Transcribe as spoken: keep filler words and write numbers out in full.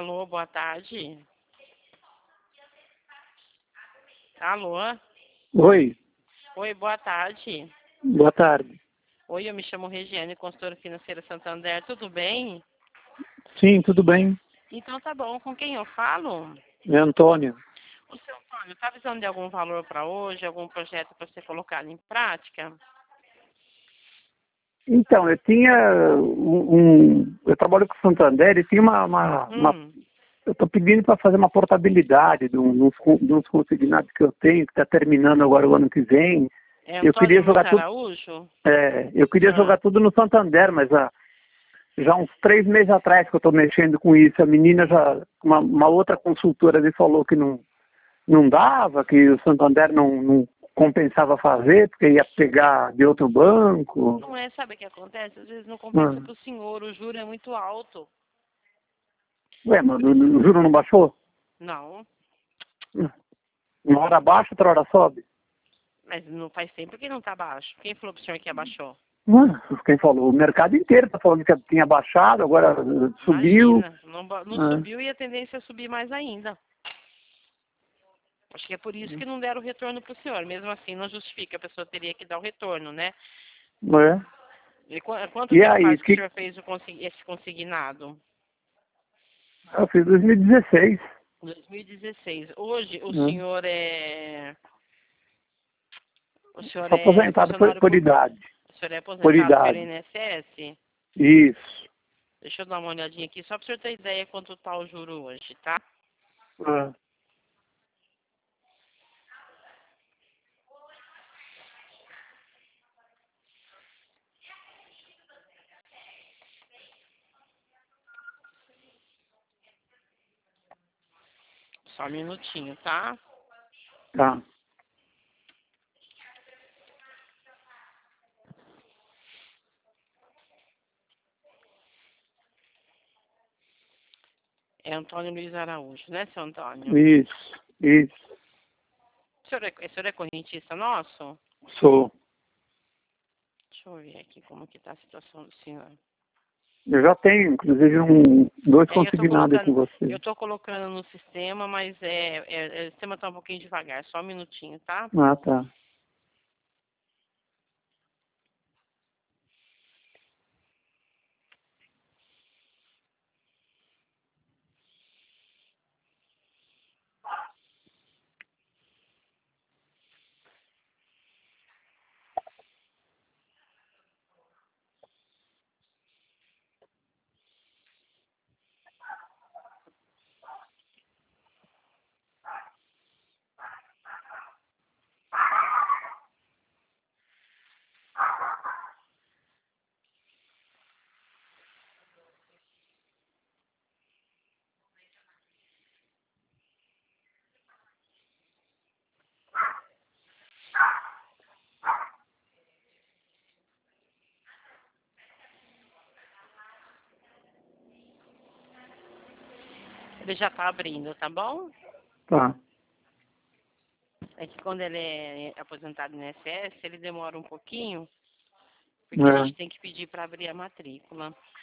Alô, boa tarde. Alô? Oi, Oi, boa tarde. boa tarde. Oi, eu me chamo Regiane, consultora financeira Santander. Tudo bem? Sim, tudo bem? Então tá bom. Com quem eu falo? É Antônio. O seu Antônio, tá precisando de algum valor para hoje, algum projeto para ser colocado em prática? Então, eu tinha um, um- eu trabalho com o Santander e tinha uma, uma, uma- Hum, eu estou pedindo para fazer uma portabilidade de, um- de uns, con- de uns consignados que eu tenho, que está terminando agora o ano que vem. é Eu queria Antônio Luiz jogar tudo, Araújo? é, eu queria Ah, jogar tudo no Santander, mas ah, já uns três meses atrás que eu estou mexendo com isso, a menina já, uma, uma outra consultora me falou que não, não dava, que o Santander não, não compensava fazer, porque ia pegar de outro banco. não é, sabe o que acontece? Às vezes não compensa Ah. para o senhor, o juro é muito alto. Ué, mas Por o isso, o juro não baixou? não, Uma hora baixa, outra hora sobe. mas não faz tempo que não tá baixo. Quem falou pro senhor que abaixou? Hum, Quem falou? O mercado inteiro está falando que tinha baixado, agora eh, subiu. Imagina, não, ba- não Ah, subiu e a tendência é subir mais ainda. Acho que é por isso que não deram o retorno para o senhor. Mesmo assim, não justifica, a pessoa teria que dar o retorno, né? é. E qu- quanto E tempo aí, faz que o que, senhor fez o consi- esse consignado? eu fiz dois mil e dezesseis. dois mil e dezesseis. Hoje, o Né? senhor é... O senhor Sou é aposentado por, funcionário por público? idade. O senhor é Por aposentado pelo idade. I N S S? Isso. Deixa eu dar uma olhadinha aqui, só para o senhor ter ideia quanto está o juro hoje, tá? Ah, Só um minutinho, tá? tá. É Antônio Luiz Araújo, né, seu Antônio? Isso. Isso. O senhor é, o senhor é correntista nosso? Sou. Deixa eu ver aqui como que tá a situação do senhor. Eu já tenho, inclusive, um, dois É, eu tô consignados com colocando, você. eu tô colocando no sistema, mas é, é, é, o sistema tá um pouquinho devagar, só um minutinho, tá? Ah, tá. Ele já tá abrindo, tá bom? Tá. É que quando ele é aposentado no I N S S, ele demora um pouquinho, porque a É. gente tem que pedir para abrir a matrícula.